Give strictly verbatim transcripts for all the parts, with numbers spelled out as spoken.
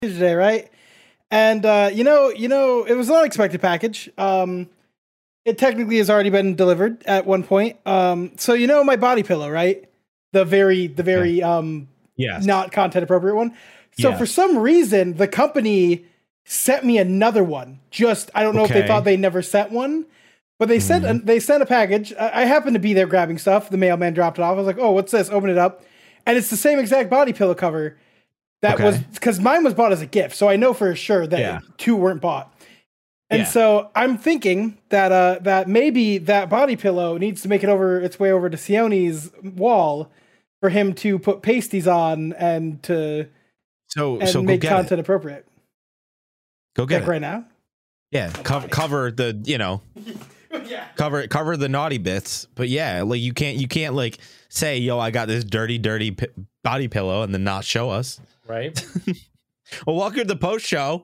today, right? And uh, you know, you know, it was an unexpected package. Um, it technically has already been delivered at one point. Um, so you know, my body pillow, right? The very, the very, yeah. um, yes. not content appropriate one. So yes. for some reason, the company sent me another one. Just I don't know okay. if they thought they never sent one, but they sent mm-hmm. a, they sent a package. I, I happened to be there grabbing stuff. The mailman dropped it off. I was like, oh, what's this? Open it up, and it's the same exact body pillow cover. That okay. was because mine was bought as a gift, so I know for sure that yeah. two weren't bought. And yeah. so I'm thinking that uh, that maybe that body pillow needs to make it over its way over to Sioni's wall for him to put pasties on and to so and so make go content it. appropriate. Go get like it right now. Yeah, cover cover the you know. yeah. Cover cover the naughty bits, but yeah, like you can't you can't like say, yo, I got this dirty dirty p- body pillow and then not show us. Right. Well, welcome to the post show.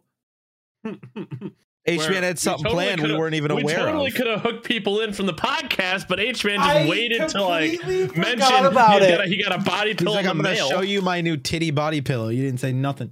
H-Man had something totally planned we weren't even we aware totally of. We totally could have hooked people in from the podcast, but H-Man just I waited to like mention about he, it. got a, he got a body pillow. Like, in I'm the going to mail. show you my new titty body pillow. You didn't say nothing.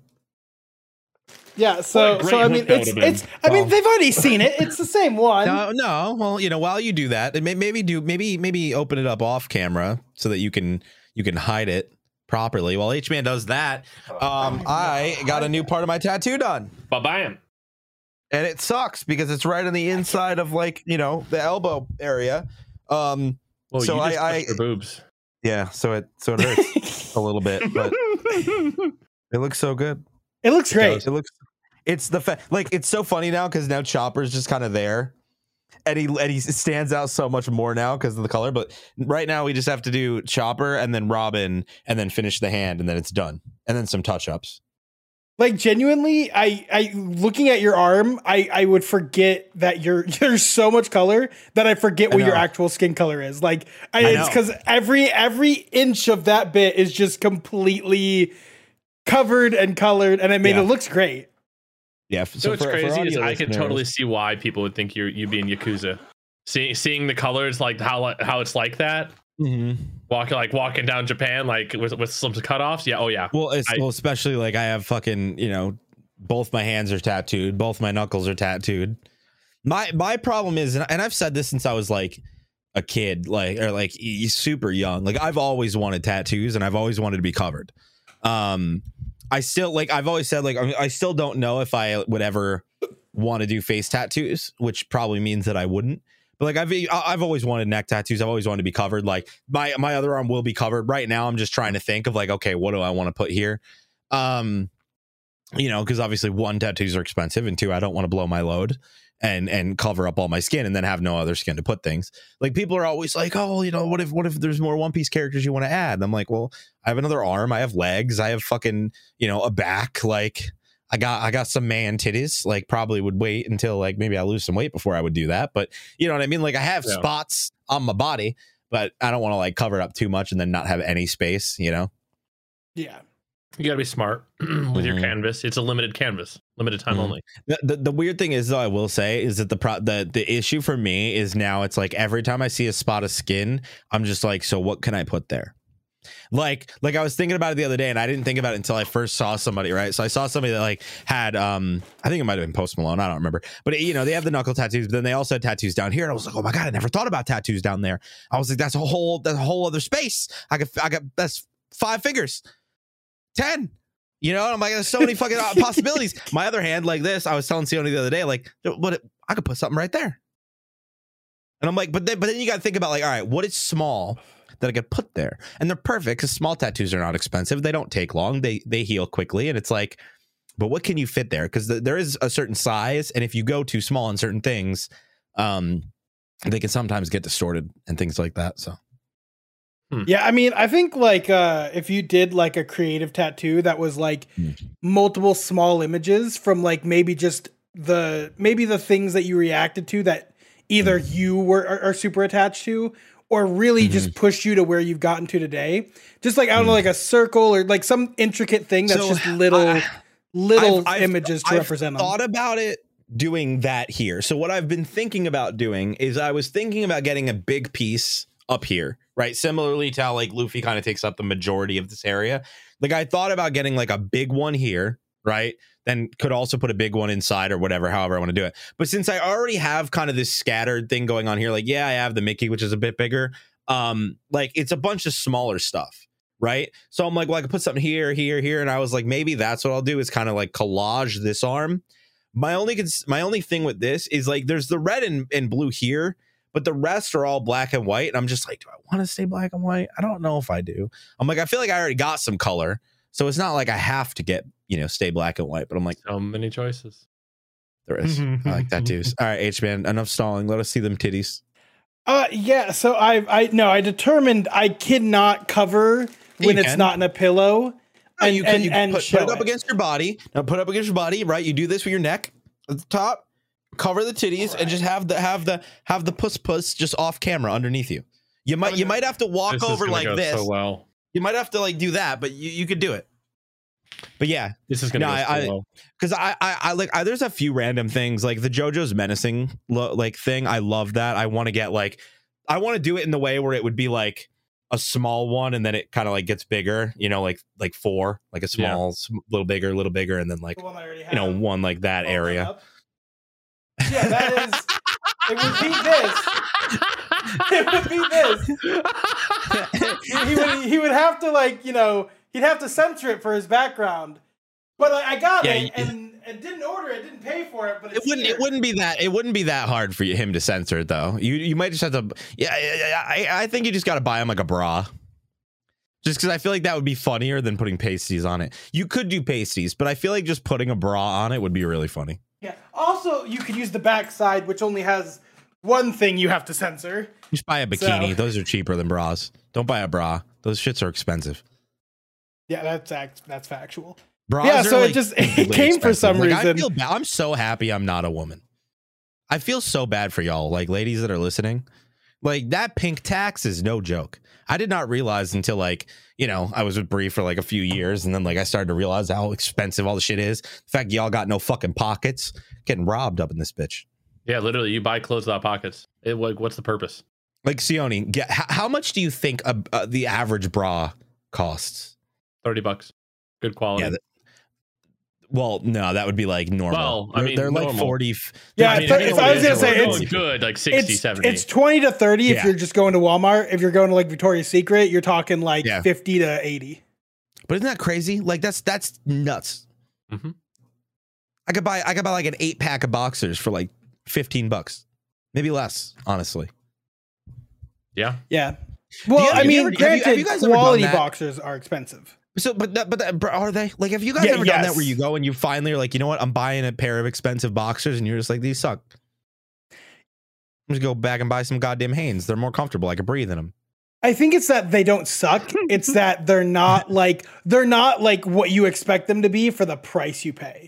Yeah, so so I mean it's it's I mean they've already seen it. It's the same one. No, no. Well, you know, while you do that, and maybe do maybe maybe open it up off camera so that you can you can hide it properly. While H-Man does that, um, I got a new part of my tattoo done. Ba-bam. And it sucks because it's right on the inside of like, you know, the elbow area. Um, well, so you just I, I your boobs. Yeah, so it so it hurts a little bit, but it looks so good. It looks great. It, it looks. It's the fa- like it's so funny now because now Chopper's just kind of there, and he and he stands out so much more now because of the color. But right now we just have to do Chopper and then Robin and then finish the hand and then it's done and then some touch ups. Like genuinely, I, I looking at your arm, I, I would forget that you're there's so much color that I forget what I your actual skin color is. Like I, I it's because every every inch of that bit is just completely covered and colored, and I mean yeah. it looks great. Yeah. So, so what's for, crazy for is I can totally see why people would think you're you being Yakuza. Seeing seeing the colors like how how it's like that. Mm-hmm. Walking like walking down Japan like with with some cutoffs. Yeah. Oh yeah. Well, it's I, well, especially like I have fucking you know both my hands are tattooed, both my knuckles are tattooed. My my problem is, and I've said this since I was like a kid, like or like super young. Like I've always wanted tattoos, and I've always wanted to be covered. Um. I still like I've always said like I still don't know if I would ever want to do face tattoos, which probably means that I wouldn't. But like I've I've always wanted neck tattoos. I've always wanted to be covered. Like my my other arm will be covered. Right now I'm just trying to think of like, okay, what do I want to put here? Um, you know, because obviously one, tattoos are expensive, and two, I don't want to blow my load and and cover up all my skin and then have no other skin to put things. Like people are always like, oh, you know, what if what if there's more One Piece characters you want to add? And I'm like, well, I have another arm, I have legs, I have fucking, you know, a back. Like I got I got some man titties. Like probably would wait until like maybe I lose some weight before I would do that. But you know what I mean? Like I have yeah. spots on my body, but I don't want to like cover it up too much and then not have any space, you know? Yeah. You gotta be smart with mm-hmm. your canvas. It's a limited canvas, limited time mm-hmm. only. The, the the weird thing is, though, I will say, is that the pro the the issue for me is now it's like every time I see a spot of skin, I'm just like, so what can I put there? Like, like I was thinking about it the other day, and I didn't think about it until I first saw somebody. Right, so I saw somebody that like had, um, I think it might have been Post Malone. I don't remember, but you know, they have the knuckle tattoos, but then they also had tattoos down here, and I was like, oh my god, I never thought about tattoos down there. I was like, that's a whole that's a whole other space. I could I got that's five fingers, ten. You know, I'm like, there's so many fucking possibilities. My other hand, like this, I was telling Sione the other day, like, what I could put something right there. And I'm like, but then, but then you got to think about like, all right, what is small that I could put there? And they're perfect because small tattoos are not expensive. They don't take long. They they heal quickly. And it's like, but what can you fit there? Because the, there is a certain size. And if you go too small on certain things, um, they can sometimes get distorted and things like that. So. Hmm. Yeah, I mean, I think like uh, if you did like a creative tattoo that was like mm. multiple small images from like maybe just the maybe the things that you reacted to that either mm. you were are, are super attached to or really mm-hmm. just push you to where you've gotten to today. Just like I don't mm. know, like a circle or like some intricate thing that's so, just little uh, little I've, I've, images to I've represent thought them. About it doing that here. So what I've been thinking about doing is I was thinking about getting a big piece up here, right? Similarly to how like Luffy kind of takes up the majority of this area. Like I thought about getting like a big one here, right? then could also put a big one inside or whatever, however I want to do it. But since I already have kind of this scattered thing going on here, like, yeah, I have the Mickey, which is a bit bigger. Um, like it's a bunch of smaller stuff, right? So I'm like, well, I could put something here, here, here. And I was like, maybe that's what I'll do is kind of like collage this arm. My only, my only thing with this is like, there's the red and, and blue here, but the rest are all black and white. And I'm just like, do I want to stay black and white? I don't know if I do. I'm like, I feel like I already got some color. So it's not like I have to get, you know, stay black and white, but I'm like, so many choices. There is. I like that too. All right, H-Man, enough stalling. Let us see them titties. Uh, yeah. So I, I no, I determined I cannot cover when it's not in a pillow. No, and you can, and, you can and put, put it up it. against your body. Now put it up against your body, right? You do this with your neck at the top, cover the titties, right. and just have the have the have the puss puss just off camera underneath you. You might you might have to walk this over like this. So well. You might have to like do that, but you, you could do it. But yeah, this is gonna no, go so I, well. Because I, I I like I, there's a few random things like the JoJo's menacing lo, like thing. I love that. I want to get like I want to do it in the way where it would be like a small one and then it kind of like gets bigger, you know, like like four, like a small, yeah. little bigger, little bigger, and then like you know one like that area. Yeah, that is. It would be this. It would be this. he, he would he would have to like you know. He'd have to censor it for his background, but I, I got yeah, it and, and didn't order it, didn't pay for it. But it's it wouldn't. here. It wouldn't be that. It wouldn't be that hard for you, him to censor it, though. You you might just have to. Yeah, I I think you just got to buy him like a bra, just because I feel like that would be funnier than putting pasties on it. You could do pasties, but I feel like just putting a bra on it would be really funny. Yeah. Also, you could use the back side, which only has one thing you have to censor. Just buy a bikini. So. Those are cheaper than bras. Don't buy a bra. Those shits are expensive. Yeah, that's act, that's factual. Bras yeah, so like it just it came expensive. for some like, reason. I feel ba- I'm so happy I'm not a woman. I feel so bad for y'all, like ladies that are listening. Like that pink tax is no joke. I did not realize until like, you know, I was with Bree for like a few years and then like I started to realize how expensive all the shit is. The fact y'all got no fucking pockets, getting robbed up in this bitch. Yeah, literally, you buy clothes without pockets. It, like, what's the purpose? Like Sione, get, how, how much do you think a, uh, the average bra costs? thirty bucks. Good quality. Yeah, that, well, no, that would be like normal. Well, I mean, they're, they're like forty. Yeah, I, mean, th- if I was going to say it's good, like sixty, it's, seventy. It's twenty to thirty if yeah. you're just going to Walmart. If you're going to like Victoria's Secret, you're talking like yeah. fifty to eighty. But isn't that crazy? Like that's that's nuts. Mm-hmm. I could buy I could buy like an eight pack of boxers for like fifteen bucks, maybe less, honestly. Yeah. Yeah. Well, I mean, ever, granted, have you, have you quality boxers are expensive. So, but that, but that, are they like? Have you guys yeah, ever yes. done that where you go and you finally are like, you know what? I'm buying a pair of expensive boxers, and you're just like, these suck. I'm just go back and buy some goddamn Hanes. They're more comfortable. I can breathe in them. I think it's that they don't suck. It's that they're not like they're not like what you expect them to be for the price you pay.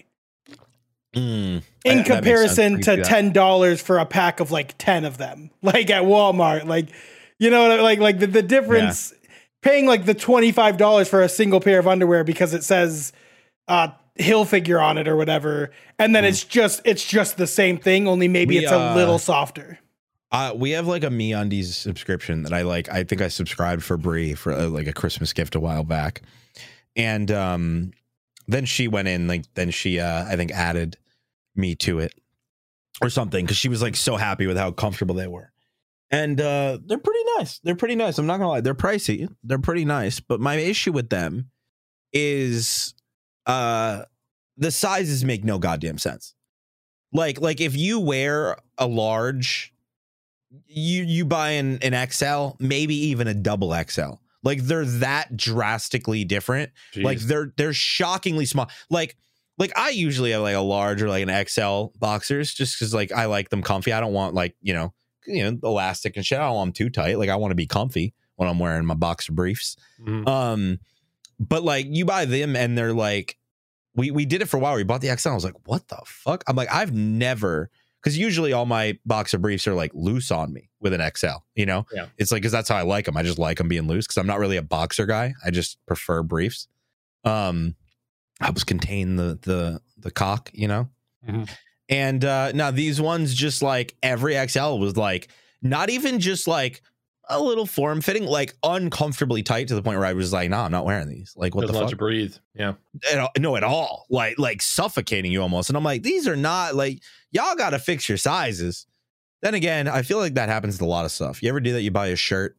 Mm, in I, comparison to ten dollars for a pack of like ten of them, like at Walmart, like you know, like like the, the difference. Yeah. Paying like the twenty-five dollars for a single pair of underwear because it says uh, Hilfiger on it or whatever, and then mm. it's just it's just the same thing, only maybe we, it's a uh, little softer. Uh, we have like a MeUndies subscription that I like. I think I subscribed for Bree for uh, like a Christmas gift a while back, and um, then she went in like then she uh, I think added me to it or something because she was like so happy with how comfortable they were. And uh, they're pretty nice. They're pretty nice. I'm not gonna lie. They're pricey. They're pretty nice. But my issue with them is uh, the sizes make no goddamn sense. Like, like if you wear a large, you you buy an, an X L, maybe even a double X L. Like they're that drastically different. Jeez. Like they're they're shockingly small. Like like I usually have like a large or like an X L boxers just because like I like them comfy. I don't want like you know. you know, elastic and shit. I don't want them too tight. Like I want to be comfy when I'm wearing my boxer briefs. Mm-hmm. Um, but like you buy them and they're like, we, we did it for a while. We bought the X L. I was like, what the fuck? I'm like, I've never, cause usually all my boxer briefs are like loose on me with an X L, you know, yeah. It's like, cause that's how I like them. I just like them being loose. Cause I'm not really a boxer guy. I just prefer briefs. Um, helps contain the, the, the cock, you know? Mm-hmm. And uh, now these ones, just like every X L was like, not even just like a little form fitting, like uncomfortably tight to the point where I was like, no, nah, I'm not wearing these. Like, what Doesn't the let fuck? you breathe. Yeah. At, no, at all. Like, like suffocating you almost. And I'm like, these are not like, y'all got to fix your sizes. Then again, I feel like that happens with a lot of stuff. You ever do that? You buy a shirt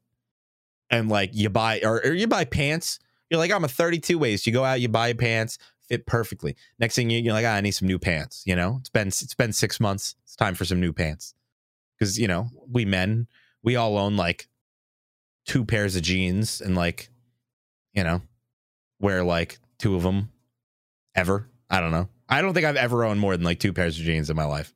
and like you buy, or, or you buy pants. You're like, I'm a thirty-two waist. You go out, you buy pants, fit perfectly. Next thing you, you're like, ah, I need some new pants. You know, it's been, it's been six months. It's time for some new pants. Because, you know, we men, we all own like two pairs of jeans and like, you know, wear like two of them ever. I don't know. I don't think I've ever owned more than like two pairs of jeans in my life.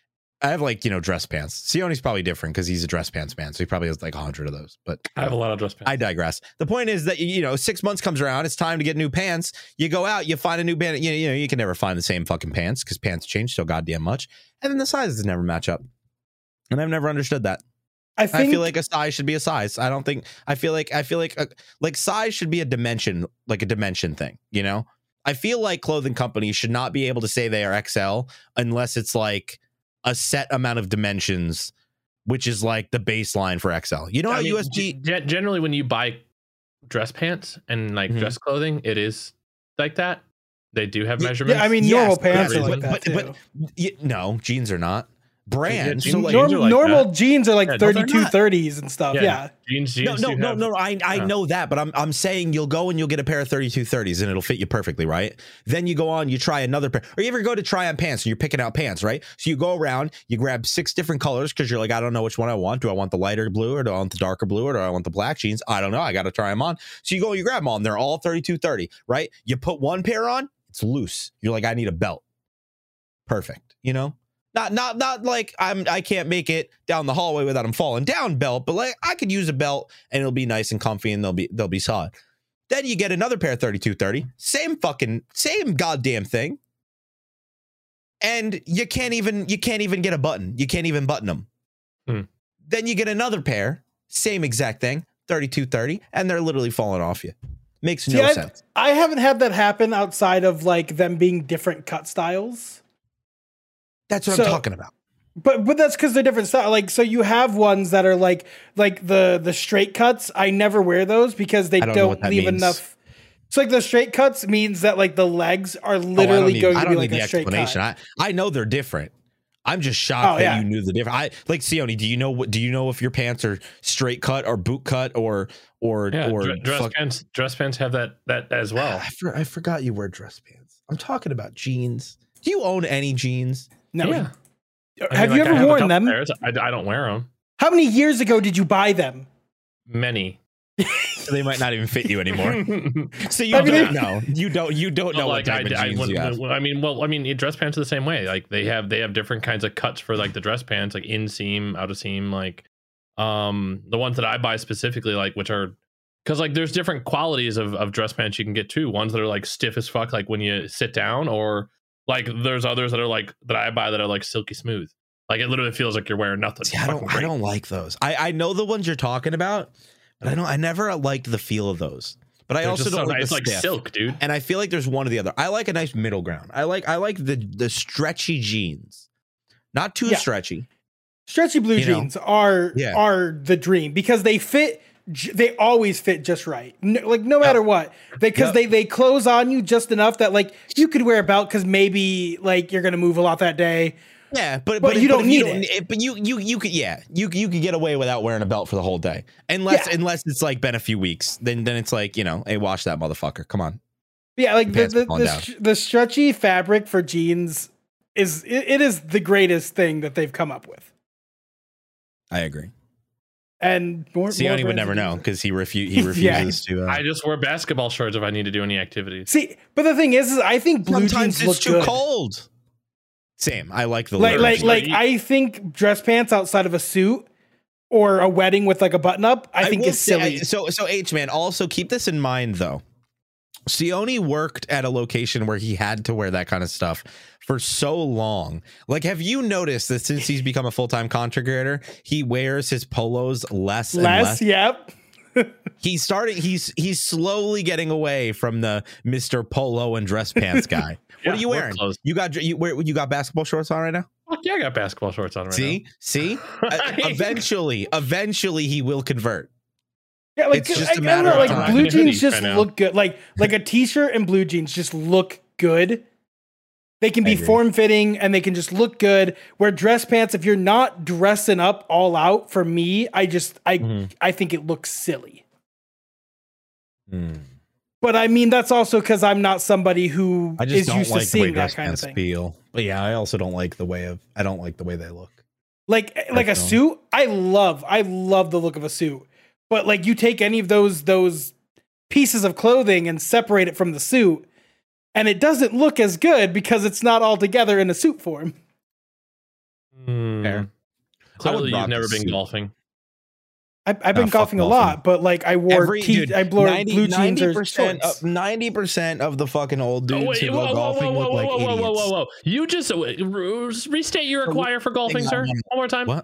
I have like, you know, dress pants. Sione's probably different because he's a dress pants man. So he probably has like a hundred of those. But I have a lot of dress pants. I digress. The point is that, you know, six months comes around. It's time to get new pants. You go out, you find a new band. You know, you know, you can never find the same fucking pants because pants change so goddamn much. And then the sizes never match up. And I've never understood that. I, think, I feel like a size should be a size. I don't think I feel like I feel like a, like size should be a dimension, like a dimension thing. You know, I feel like clothing companies should not be able to say they are X L unless it's like a set amount of dimensions, which is like the baseline for X L. You know, how U S G g- generally when you buy dress pants and like mm-hmm. dress clothing, it is like that. They do have measurements. Yeah, I mean, yes, normal pants are like but, that but, too. But you, no, jeans are not. Brands, yeah, so like, norm, like normal that. jeans are like yeah, thirty-two thirties and stuff. Yeah, yeah. Jeans, jeans no, no, no, have, no. I I uh, know that, but I'm I'm saying you'll go and you'll get a pair of thirty-two thirties and it'll fit you perfectly, right? Then you go on, you try another pair, or you ever go to try on pants and you're picking out pants, right? So you go around, you grab six different colors because you're like, I don't know which one I want. Do I want the lighter blue or do I want the darker blue or do I want the black jeans? I don't know. I got to try them on. So you go, you grab them on. They're all thirty-two thirty, right? You put one pair on, it's loose. You're like, I need a belt. Perfect, you know. Not, not, not like I'm. I can't make it down the hallway without them falling down belt, but like I could use a belt and it'll be nice and comfy and they'll be they'll be solid. Then you get another pair of thirty-two thirty, same fucking same goddamn thing, and you can't even you can't even get a button. You can't even button them. Hmm. Then you get another pair, same exact thing, thirty-two thirty, and they're literally falling off you. Makes no See, sense. I, I haven't had that happen outside of like them being different cut styles. That's what so, I'm talking about. But but that's because they're different style. Like, so you have ones that are like like the the straight cuts. I never wear those because they don't, don't leave means. enough. So like the straight cuts means that like the legs are literally oh, going need, to be like a straight cut. I, I know they're different. I'm just shocked oh, that yeah. you knew the difference. I like Sione. Do you know what? Do you know if your pants are straight cut or boot cut or or yeah, or dress fuck, pants? Dress pants have that that as well. I, for, I forgot you wear dress pants. I'm talking about jeans. Do you own any jeans? No. Yeah. I have mean, you like ever worn them? Pairs. I, I don't wear them. How many years ago did you buy them? Many. So they might not even fit you anymore. So you I mean, don't know. You don't. You don't know like what type I, of jeans I, you have. I mean, well, I mean, dress pants are the same way. Like they have, they have different kinds of cuts for like the dress pants, like inseam, out of seam, like um the ones that I buy specifically, like which are because like there's different qualities of of dress pants you can get too. Ones that are like stiff as fuck, like when you sit down, or like there's others that are like that I buy that are like silky smooth. Like it literally feels like you're wearing nothing. See, I don't. I don't like those. I I know the ones you're talking about, but I don't. I never liked the feel of those. But I They're also don't so like it's like stiff. silk, dude. And I feel like there's one or the other. I like a nice middle ground. I like I like the the stretchy jeans, not too yeah. stretchy. Stretchy blue you jeans know? are yeah. are the dream because they fit. They always fit just right, no, like no matter yep. what. Because yep. they they close on you just enough that like you could wear a belt because maybe like you're gonna move a lot that day. Yeah, but but, but you don't but need you don't, it. But you you you could yeah you you could get away without wearing a belt for the whole day, unless yeah. unless it's like been a few weeks. Then then it's like, you know, hey, wash that motherfucker. Come on. Yeah, like the the, the, the stretchy fabric for jeans is it, it is the greatest thing that they've come up with. I agree. And more, Sione would never know because he refu- he refuses yeah. to. Uh, I just wear basketball shorts if I need to do any activities. See, but the thing is, is I think blue Sometimes jeans look it's too good. cold. Same. I like the like like like I think dress pants outside of a suit or a wedding with like a button up, I, I think is silly. Say, so so H man, also keep this in mind though. Sione worked at a location where he had to wear that kind of stuff for so long. Like, have you noticed that since he's become a full-time content creator, he wears his polos less and less? Less, yep. He's starting. He's he's slowly getting away from the Mister Polo and dress pants guy. Yeah, what are you wearing? You got you where you got basketball shorts on right now? Fuck yeah, I got basketball shorts on right see, now. see. eventually, eventually, he will convert. Yeah, like It's just I, a I matter don't know, of like time. blue Hoodie jeans just right now. look good. Like like a t-shirt and blue jeans just look good. They can I be agree. form fitting and they can just look good. Where dress pants, if you're not dressing up all out, for me, I just I Mhm. I think it looks silly. Hmm. But I mean, that's also because I'm not somebody who I just is don't used like to the way seeing that dress kind of pants thing. feel. But yeah, I also don't like the way of. I don't like the way they look. Like like a Personally. suit, I love I love the look of a suit. But like you take any of those those pieces of clothing and separate it from the suit, and it doesn't look as good because it's not all together in a suit form. Hmm. Fair. I would Clearly, rock you've never a been suit. golfing. I, I've been Nah, fuck golfing a golfing. lot, but like I wore Every t- dude, I wore ninety, blue jeans or percent shorts. of ninety percent of the fucking old dudes Oh, wait, who whoa, go whoa, golfing whoa, look whoa, like whoa, whoa, idiots. whoa, whoa, whoa! You just uh, r- restate your The require for golfing, thing I sir. wanna- One more time. What?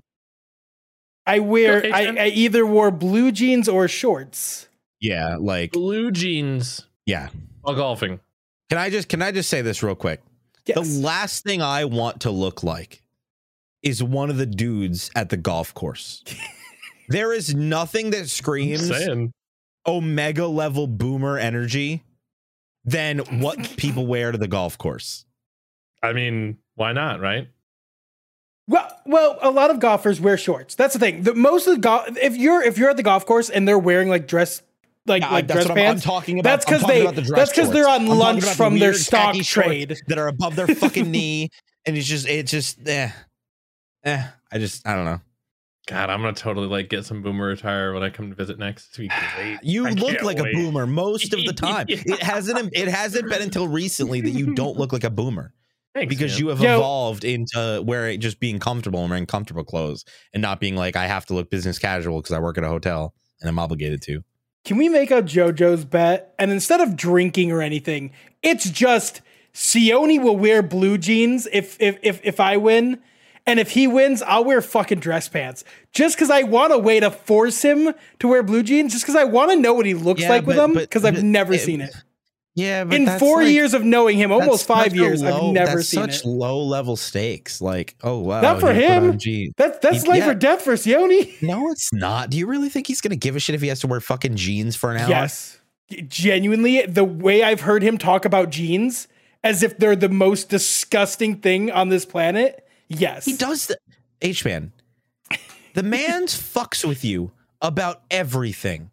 I wear Okay, I, Jen. I either wore blue jeans or shorts. Yeah, like Blue jeans yeah. while golfing. Can I just can I just say this real quick? Yes. The last thing I want to look like is one of the dudes at the golf course. There is nothing that I'm screams saying. Omega level boomer energy than what people wear to the golf course. I mean, why not, right? Well, well, a lot of golfers wear shorts. That's the thing. The most of the golf, if you're if you're at the golf course and they're wearing like dress, like Yeah, like that's dress what I'm- I'm pants, talking about. that's I'm because talking they about the dress that's because they're shorts. on I'm talking lunch about the from their weird stock khaki shorts trade. that are above their fucking knee, and it's just it's just eh, eh. I just I don't know. God, I'm gonna totally like get some boomer attire when I come to visit next. It's gonna be great. You I look can't like wait. a boomer most of the time. Yeah. It hasn't it hasn't been until recently that you don't look like a boomer. Thanks, Because man. you have Yo. evolved into wearing just being comfortable and wearing comfortable clothes and not being like I have to look business casual because I work at a hotel and I'm obligated to. Can we make a JoJo's bet? And instead of drinking or anything, it's just Sione will wear blue jeans if if if if I win. And if he wins, I'll wear fucking dress pants. Just because I want a way to force him to wear blue jeans, just because I want to know what he looks Yeah, like with but- them, but- because I've but never it- seen it. Yeah, but In that's four like- years of knowing him, almost that's five such a years, low- I've never that's seen such it. low level stakes. Like, oh wow, Not for he put him. on jeans. That's that's He- life yeah. or death for Sione. No, it's not. Do you really think he's gonna give a shit if he has to wear fucking jeans for an hour? Yes. Genuinely, the way I've heard him talk about jeans as if they're the most disgusting thing on this planet. Yes. He does the H man. The man's fucks with you about everything.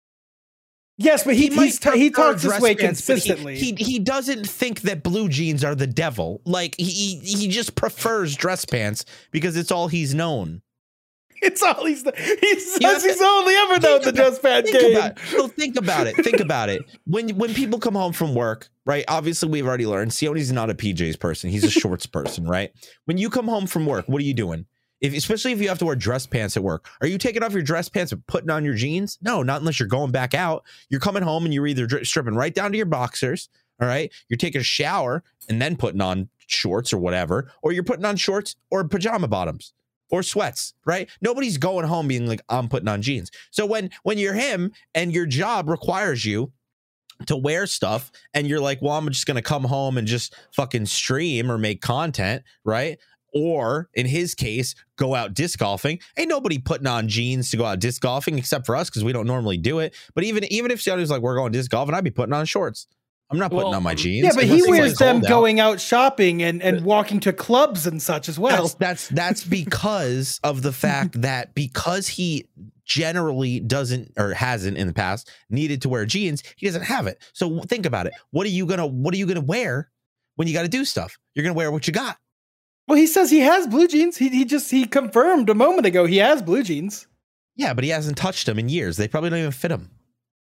Yes, but he might he's t- he prefer talks this dress way pants, but he- consistently. He, he doesn't think that blue jeans are the devil. Like he he just prefers dress pants because it's all he's known. It's all he's he says You have to- he's only ever known the Think dress pant Think game. about it. No, think about it. Think about it. When when people come home from work, right? Obviously, we've already learned Sione's not a P Js person. He's a shorts person, right? When you come home from work, what are you doing? If, especially if you have to wear dress pants at work, are you taking off your dress pants and putting on your jeans? No, not unless you're going back out. You're coming home and you're either dri- stripping right down to your boxers. All right. You're taking a shower and then putting on shorts or whatever, or you're putting on shorts or pajama bottoms or sweats, right? Nobody's going home being like, I'm putting on jeans. So when, when you're him and your job requires you to wear stuff and you're like, well, I'm just going to come home and just fucking stream or make content, right? Or in his case, go out disc golfing. Ain't nobody putting on jeans to go out disc golfing except for us because we don't normally do it. But even even if Sione's like, we're going disc golfing, I'd be putting on shorts. I'm not putting Well, on my jeans. Yeah, but unless he it's, wears like, them cold out. going out shopping and, and walking to clubs and such as well. That's that's that's because of the fact that because he generally doesn't or hasn't in the past needed to wear jeans, he doesn't have it. So think about it. What are you gonna what are you gonna wear when you got to do stuff? You're gonna wear what you got. Well, he says he has blue jeans. He he just he confirmed a moment ago he has blue jeans. Yeah, but he hasn't touched them in years. They probably don't even fit him.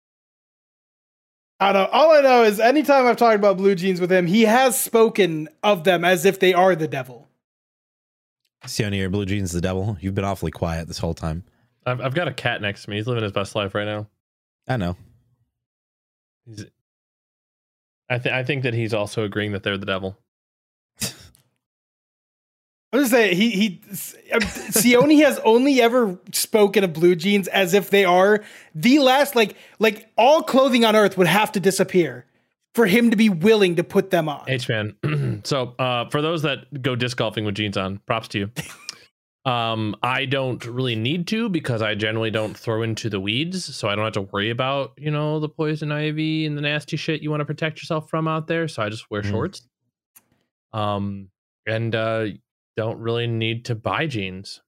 I don't know. All I know is anytime I've talked about blue jeans with him, he has spoken of them as if they are the devil. Sione, your blue jeans the devil. You've been awfully quiet this whole time. I've I've got a cat next to me. He's living his best life right now. I know. He's, I think I think that he's also agreeing that they're the devil. I'm just saying he he Sione has only ever spoken of blue jeans as if they are the last like like all clothing on earth would have to disappear for him to be willing to put them on. H-Man. So uh, for those that go disc golfing with jeans on, props to you. Um, I don't really need to because I generally don't throw into the weeds, so I don't have to worry about, you know, the poison ivy and the nasty shit you want to protect yourself from out there. So I just wear mm. shorts. Um, and uh, don't really need to buy jeans.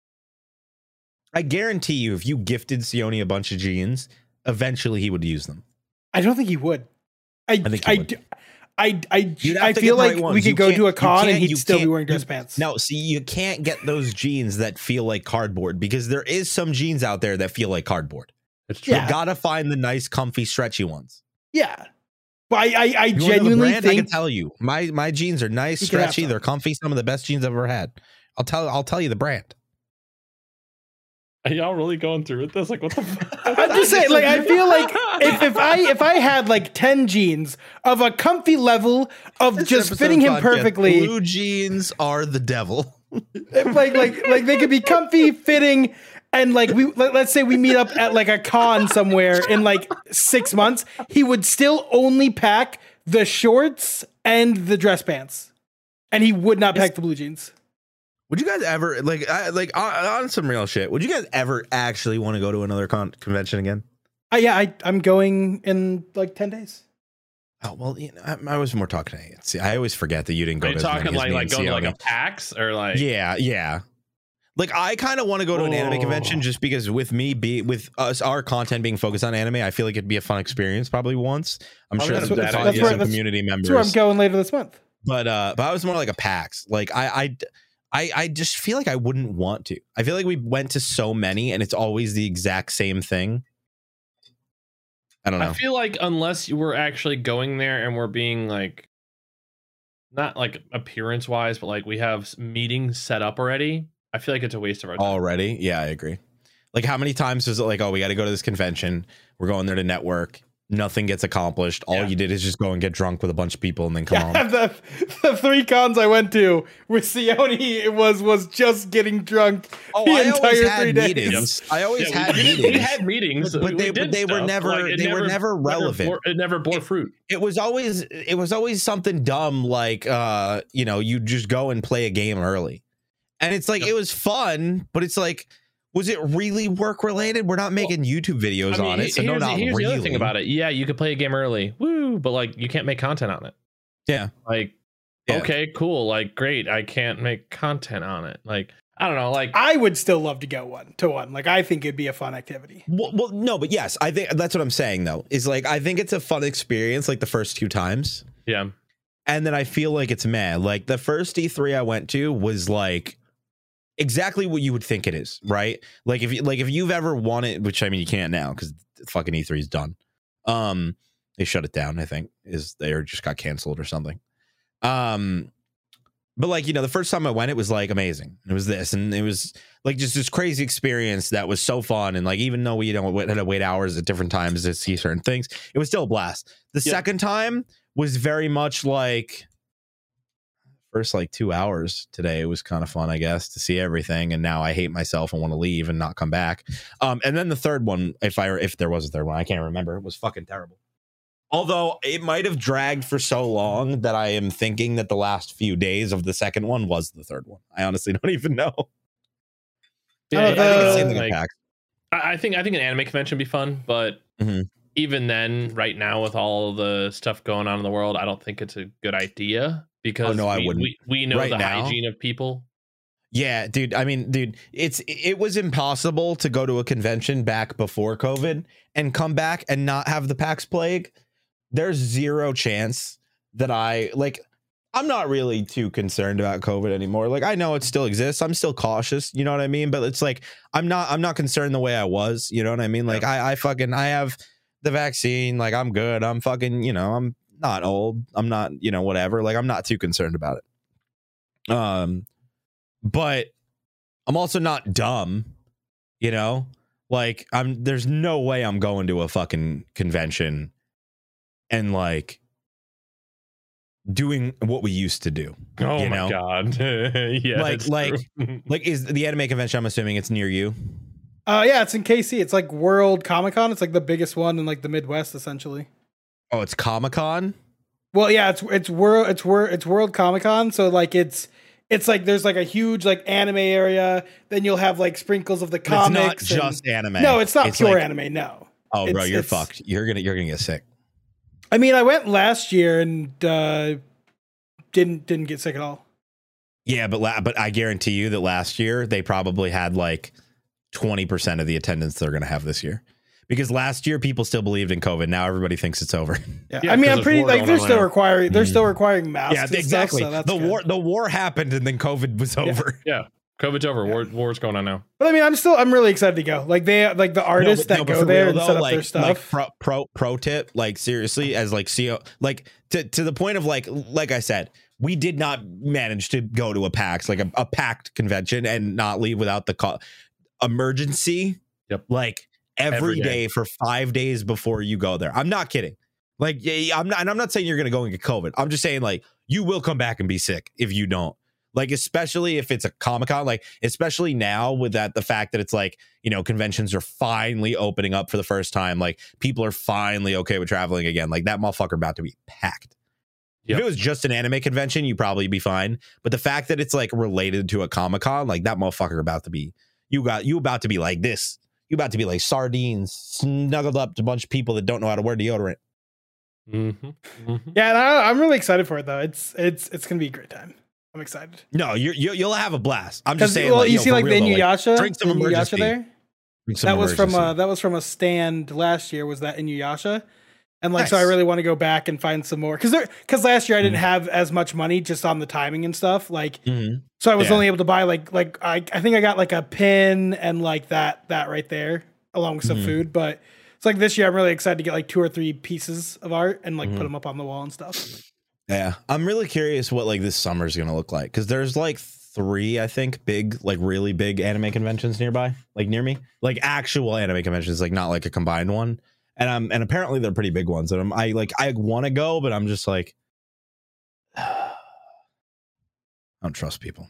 I guarantee you, if you gifted Sione a bunch of jeans, eventually he would use them. I don't think he would. I I think he I, would. I I, I, I to feel like right we could go to a con and he'd still be wearing dress you, pants. No, see, you can't get those jeans that feel like cardboard because there is some jeans out there that feel like cardboard. It's true. You gotta find the nice, comfy, stretchy ones. Yeah, but I I, I genuinely think I can tell you, my my jeans are nice, stretchy, they're comfy. Some of the best jeans I've ever had. I'll tell I'll tell you the brand. Are y'all really going through with this? Like, what the fuck? I'm just saying, like, I feel like if, if I if I had like ten jeans of a comfy level of this just fitting him perfectly, blue jeans are the devil. like like like they could be comfy, fitting, and like we let, let's say we meet up at like a con somewhere in like six months, he would still only pack the shorts and the dress pants, and he would not pack the blue jeans. Would you guys ever like I, like on, on some real shit? Would you guys ever actually want to go to another con- convention again? Uh, yeah, I I'm going in like ten days. Oh well, you know, I, I was more talking to you. See, I always forget that you didn't go. Are you to talking like like going to like Sione. a PAX or like? Yeah, yeah. Like I kind of want to go to an oh. anime convention just because with me be with us our content being focused on anime, I feel like it'd be a fun experience probably once. I'm I'm sure that's, there's that's, probably that's some where, community that's, members. That's where I'm going later this month. But uh, but I was more like a PAX. Like I I. I, I just feel like I wouldn't want to. I feel like we went to so many and it's always the exact same thing. I don't know. I feel like unless you were actually going there and we're being like, not like appearance wise, but like we have meetings set up already, I feel like it's a waste of our time. Already? Yeah, I agree. Like how many times was it like, oh, we got to go to this convention. We're going there to network. Nothing gets accomplished. All yeah. you did is just go and get drunk with a bunch of people and then come yeah, home. The, the three cons I went to with Sione, it was was just getting drunk oh, the I entire had three days. Meetings. I always yeah, had we, meetings. We had meetings, but, but they, but they were never like, they never, were never relevant. Never bore, it never bore it, fruit. It was always it was always something dumb like uh you know you just go and play a game early, and it's like yep. it was fun, but it's like. Was it really work related? We're not making well, YouTube videos I mean, on it, so no, not here's really. The other thing about it, yeah, you could play a game early, woo, but like you can't make content on it. Yeah, like yeah. okay, cool, like great, I can't make content on it. Like I don't know, like I would still love to go one to one. Like I think it'd be a fun activity. Well, well, no, but yes, I think that's what I'm saying though. Is like I think it's a fun experience, like the first two times. Yeah, and then I feel like it's meh. Like the first E three I went to was like. Exactly what you would think it is, right? Like if you like if you've ever wanted, which I mean you can't now because fucking E three is done. Um, they shut it down. I think is they or just got canceled or something. Um, but like you know, the first time I went, it was like amazing. It was this, and it was like just this crazy experience that was so fun. And like even though we you know had to wait hours at different times to see certain things, it was still a blast. The yep. second time was very much like. First like two hours today, it was kind of fun, I guess, to see everything. And now I hate myself and want to leave and not come back. Um, and then the third one, if I if there was a third one, I can't remember. It was fucking terrible. Although it might have dragged for so long that I am thinking that the last few days of the second one was the third one. I honestly don't even know. Yeah, uh, I, think like, I think I think an anime convention would be fun, but mm-hmm. even then, right now with all the stuff going on in the world, I don't think it's a good idea. Because oh, no, we, I wouldn't. We, we know right the now, hygiene of people. Yeah, dude. I mean, dude, it's it was impossible to go to a convention back before COVID and come back and not have the PAX plague. There's zero chance that I like. I'm not really too concerned about COVID anymore. Like I know it still exists. I'm still cautious. You know what I mean? But it's like I'm not. I'm not concerned the way I was. You know what I mean? Like yeah. I, I fucking I have the vaccine. Like I'm good. I'm fucking. You know I'm. Not old. I'm not, you know, whatever. Like, I'm not too concerned about it. Um, but I'm also not dumb, you know, like I'm, there's no way I'm going to a fucking convention and like doing what we used to do. Oh you my know? God. Yeah. Like, like, like is the anime convention, I'm assuming it's near you. Uh, yeah, it's in K C. It's like World Comic Con. It's like the biggest one in like the Midwest, essentially. Oh, it's Comic-Con? Well, yeah, it's it's world it's world it's World Comic Con. So like it's it's like there's like a huge like anime area. Then you'll have like sprinkles of the comics. It's not just and, anime. No, it's not it's pure like, anime. No. Oh, it's, bro, you're it's, fucked. You're gonna you're gonna get sick. I mean, I went last year and uh, didn't didn't get sick at all. Yeah, but la- but I guarantee you that last year they probably had like twenty percent of the attendance they're gonna have this year. Because last year people still believed in COVID. Now everybody thinks it's over. Yeah, yeah I mean, I'm pretty like they're still requiring they're mm. still requiring masks. Yeah, exactly. Stuff, so the good. war the war happened and then COVID was over. Yeah, yeah. COVID's over. Yeah. War war's going on now. But I mean, I'm still I'm really excited to go. Like they like the artists no, but, that no, go there and though, set up like, their stuff. Like pro, pro pro tip, like seriously, as like C O, like to to the point of like like I said, we did not manage to go to a PAX, like a, a packed convention, and not leave without the call emergency. Yep. Like. Every, Every day. day for five days before you go there. I'm not kidding. Like, yeah, I'm not, and I'm not saying you're going to go and get COVID. I'm just saying, like, you will come back and be sick if you don't. Like, especially if it's a Comic-Con, like, especially now with that, the fact that it's like, you know, conventions are finally opening up for the first time. Like, people are finally okay with traveling again. Like, that motherfucker about to be packed. Yep. If it was just an anime convention, you'd probably be fine. But the fact that it's like related to a Comic-Con, like, that motherfucker about to be, you got, you about to be like this. You about to be like sardines snuggled up to a bunch of people that don't know how to wear deodorant. Mm-hmm. Mm-hmm. Yeah, and I, I'm really excited for it though. It's it's it's gonna be a great time. I'm excited. No, you're, you you'll have a blast. I'm just saying. Well, like, you yo, see, like the Inuyasha, like, drink some the Inuyasha there. That was from a that was from a stand last year. Was that Inuyasha? And like, nice. So I really want to go back and find some more because there because last year I didn't mm-hmm. have as much money just on the timing and stuff. Like, mm-hmm. so I was yeah. only able to buy like like I I think I got like a pin and like that that right there along with some mm-hmm. food. But it's like this year I'm really excited to get like two or three pieces of art and like mm-hmm. put them up on the wall and stuff. Yeah, I'm really curious what like this summer is gonna look like because there's like three I think big like really big anime conventions nearby, like near me, like actual anime conventions, like not like a combined one. And I'm and apparently they're pretty big ones. And I'm I like I want to go, but I'm just like I don't trust people.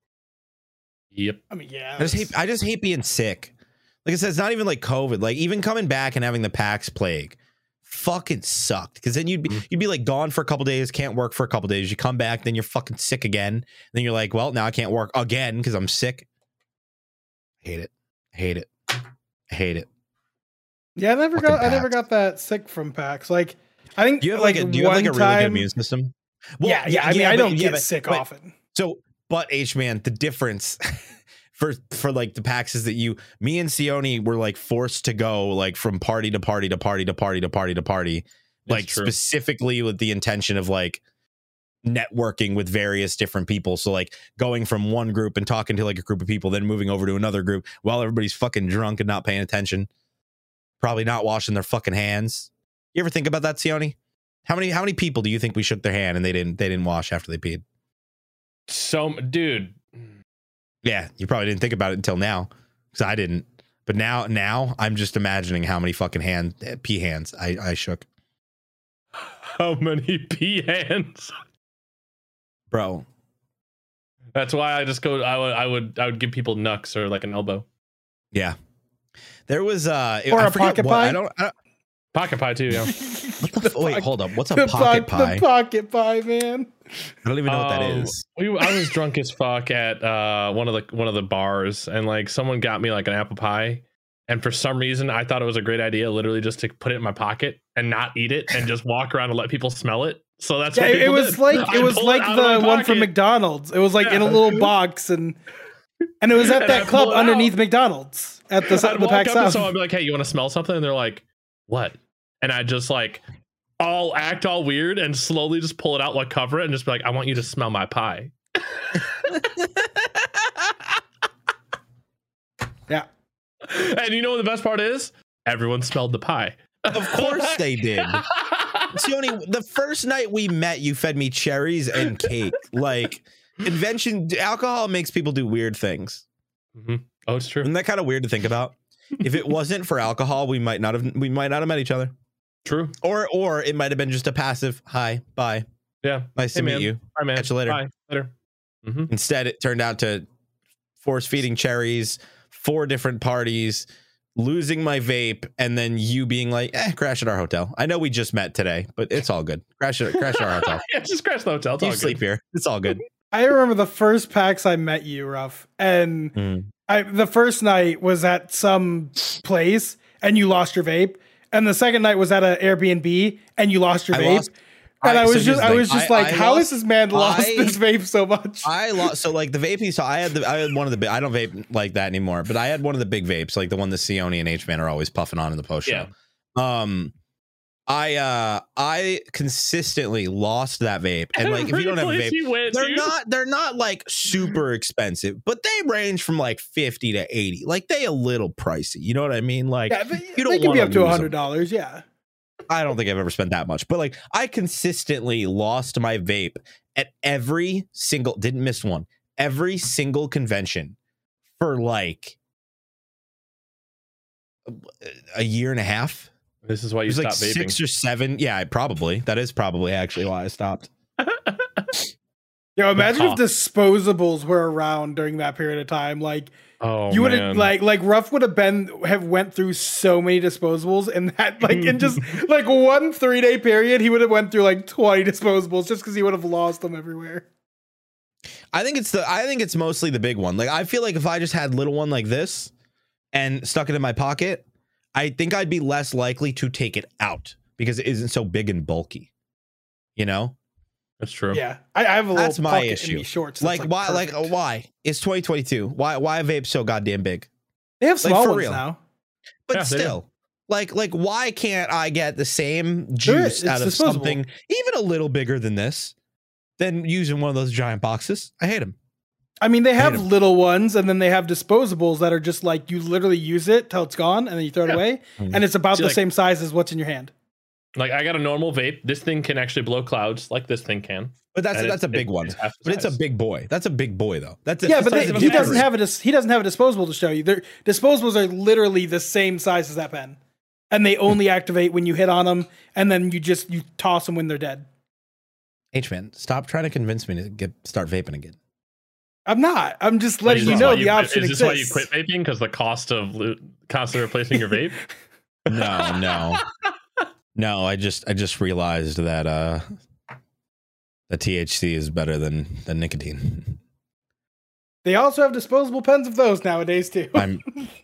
Yep. I mean, yeah. I just hate I just hate being sick. Like I said, it's not even like COVID. Like even coming back and having the PAX plague fucking sucked. Because then you'd be mm-hmm. you'd be like gone for a couple days, can't work for a couple days. You come back, then you're fucking sick again. Then you're like, well, now I can't work again because I'm sick. Hate it. Hate it. Hate it. Yeah, I never Fucking got. PAX. I never got that sick from PAX. Like, I think do you have like, like a, do you have like a really time, good immune system? Well, yeah, yeah. I mean, yeah, I don't but, get yeah, sick but, often. So, but H man, the difference for for like the PAX is that you, me and Sione were like forced to go like from party to party to party to party to party to party, That's like true. Specifically with the intention of like networking with various different people. So like going from one group and talking to like a group of people, then moving over to another group while everybody's fucking drunk and not paying attention. Probably not washing their fucking hands. You ever think about that, Sione? How many how many people do you think we shook their hand and they didn't they didn't wash after they peed? So, dude. Yeah, you probably didn't think about it until now, because I didn't. But now now I'm just imagining how many fucking hand pee hands I, I shook. How many pee hands, bro? That's why I just go. I would I would I would give people knucks or like an elbow. Yeah. There was uh or I a pocket what, pie. I don't, I don't pocket pie too. Yeah. What the, the wait, pocket, hold up. What's a the pocket po- pie? The pocket pie, man. I don't even know uh, what that um, is. We, I was drunk as fuck at uh one of the one of the bars, and like someone got me like an apple pie, and for some reason I thought it was a great idea, literally just to put it in my pocket and not eat it, and just walk around and let people smell it. So that's yeah, what it was did. like it I was like the one from McDonald's. It was like yeah. in a little box and. And it was at that club underneath out. McDonald's at the, I'd the PAX South. So I'd be like, hey, you want to smell something? And they're like, what? And I just like, I'll act all weird and slowly just pull it out, like cover it, and just be like, I want you to smell my pie. Yeah. And you know what the best part is? Everyone smelled the pie. Of course they did. Sione, the first night we met, you fed me cherries and cake. Like... Convention alcohol makes people do weird things. Mm-hmm. Oh, it's true. Isn't that kind of weird to think about? If it wasn't for alcohol, we might not have we might not have met each other. True. Or or it might have been just a passive hi, bye. Yeah. Nice hey, to man. meet you. Bye, man. Catch you later. Bye. Later. Mm-hmm. Instead, it turned out to force feeding cherries, four different parties, losing my vape, and then you being like, eh, crash at our hotel. I know we just met today, but it's all good. Crash at, crash at our hotel. Yeah, just crash the hotel. It's you all sleep good. here. It's all good. I remember the first PAX I met you, Ruff, and Mm. I the first night was at some place and you lost your vape, and the second night was at an Airbnb and you lost your I vape. lost- And I- I was so just, here's the I thing. was just I- like, I how lost- is this man lost I- this vape so much? I lost so like the vape. So I had the I had one of the big, I don't vape like that anymore, but I had one of the big vapes, like the one the Sione and H-Man are always puffing on in the post show. Yeah. Um, I uh I consistently lost that vape, and like if you don't have a Every place vape, you went, they're dude. not they're not like super expensive, but they range from like fifty to eighty. Like they a little pricey. You know what I mean? Like Yeah, they, you don't they can be wanna up to lose a hundred dollars. Yeah. I don't think I've ever spent that much, but like I consistently lost my vape at every single, didn't miss one, every single convention for like a year and a half. This is why It you was like stopped vaping. six or seven. Yeah, probably. That is probably actually why I stopped. Yo, imagine if cost. disposables were around during that period of time. Like Oh, you would man. have like like Ruff would have been have went through so many disposables in that like in just like one three day period, he would have went through like twenty disposables just because he would have lost them everywhere. I think it's the, I think it's mostly the big one. Like I feel like if I just had little one like this and stuck it in my pocket, I think I'd be less likely to take it out because it isn't so big and bulky. You know? That's true. Yeah, I, I have a little That's my pocket issue. in these shorts. Like, that's, why? Like uh, perfect. why? It's twenty twenty-two. Why? Why are vapes so goddamn big? They have like, small for ones real. now. But Yeah, they do. still, like, like why can't I get the same There juice is- it's out of disposable. something even a little bigger than this than using one of those giant boxes? I hate them. I mean, they have Hate 'em. little ones, and then they have disposables that are just like you literally use it till it's gone, and then you throw it Yeah. away, Mm. and it's about See, the like- same size as what's in your hand. Like I got a normal vape. This thing can actually blow clouds, like this thing can. But that's And that's a it's- big it- one. it's half the But it's a size. big boy. That's a big boy though. That's a, Yeah, but that's they, a he big doesn't boy. have a dis- he doesn't have a disposable to show you. Their disposables are literally the same size as that pen, and they only activate when you hit on them, and then you just you toss them when they're dead. H-Man, stop trying to convince me to get start vaping again. I'm not. I'm just Like, letting is you this know why the quit- option Is this exists. why you quit vaping? Because the cost of lo- constantly replacing your vape? No, no, no. I just I just realized that uh, the T H C is better than than nicotine. They also have disposable pens of those nowadays too. I'm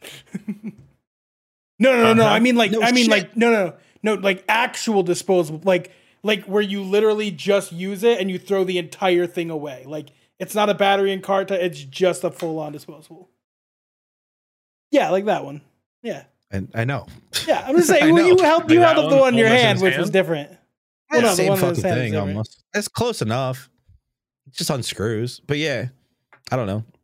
No, no, no, no. Uh-huh. I mean, like, No I mean, shit. like, no, no, no, like actual disposable, like, like where you literally just use it and you throw the entire thing away. Like, it's not a battery and cart. It's just a full-on disposable. Yeah, like that one. Yeah, I, I know. yeah. I'm just I saying. Well, know. you held Like you that held up the one, one in your almost in hand, his which was hand? different. Yeah, Well, no, the same one in his fucking hand is thing different. almost. It's close enough. It just unscrews. But yeah, I don't know.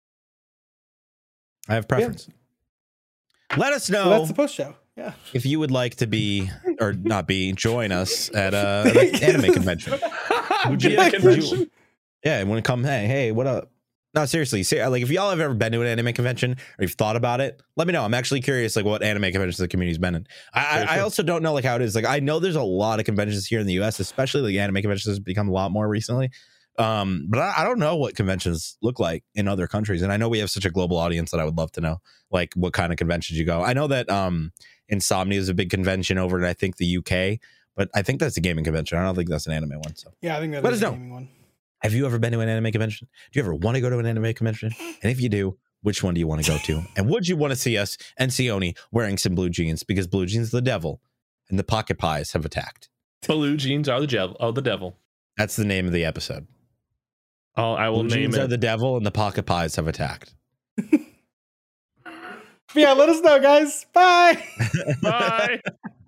I have preference. Let us know So that's the post show. Yeah. if you would like to be or not be join us at uh, an anime convention. Would you, Be at a would you- convention? yeah, want to come? Hey, hey, what up? No, seriously. Say, like, if y'all have ever been to an anime convention or you've thought about it, let me know. I'm actually curious, like, what anime conventions the community's been in. I, I, I Seriously. also don't know, like, how it is. Like, I know there's a lot of conventions here in the U S, especially like anime conventions has become a lot more recently. Um, but I, I don't know what conventions look like in other countries, and I know we have such a global audience that I would love to know, like, what kind of conventions you go. I know that um, Insomnia is a big convention over in I think the U K, but I think that's a gaming convention. I don't think that's an anime one. So. Yeah, I think that Let is us a know. gaming one. Have you ever been to an anime convention? Do you ever want to go to an anime convention? And if you do, which one do you want to go to? And would you want to see us and Sione wearing some blue jeans? Because blue jeans are the devil and the pocket pies have attacked. Blue jeans are the devil. Oh, the devil. That's the name of the episode. Oh, I will Blue name jeans it. are the devil and the pocket pies have attacked. Yeah, let us know, guys. Bye. Bye.